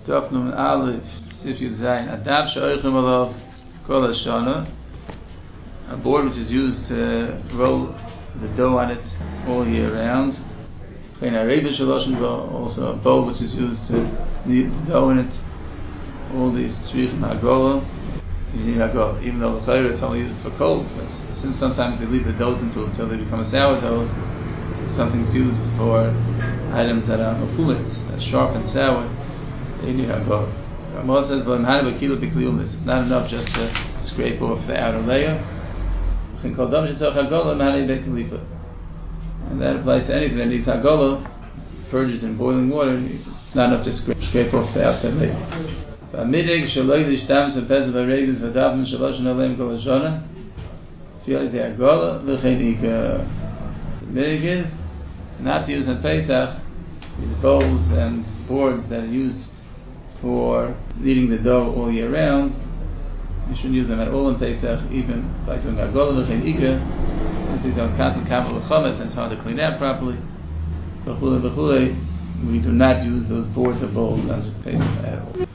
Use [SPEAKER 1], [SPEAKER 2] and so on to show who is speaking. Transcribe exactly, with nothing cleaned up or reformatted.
[SPEAKER 1] Daf Nun Aleph, Sif Yud Zayin. Adav she'oichem alav kol hashana. A board which is used to roll the dough on it all year round. Chen hareba shaloshen bo, also a bowl which is used to knead the dough in it. All these tzrichim hagolah. You need hagolah, even though the chayre it's only used for cold. But since sometimes they leave the doughs until until they become a sourdough, so something's used for items that are mafumets, that sharp and sour. You need hagolah. Ramah says, "But it's not enough just to scrape off the outer layer." And that applies to anything that needs hagolah. Purge it in boiling water. It's not enough to scrape, scrape off the outside layer. The midig is not to use in Pesach these bowls and boards that are used for kneading the dough all year round. You shouldn't use them at all in Pesach, even by doing hagolah v'chein ika. Since these are constant kaval v'chometz and it's hard to clean out properly. V'chulei v'chulei, we do not use those boards or bowls on Pesach at all.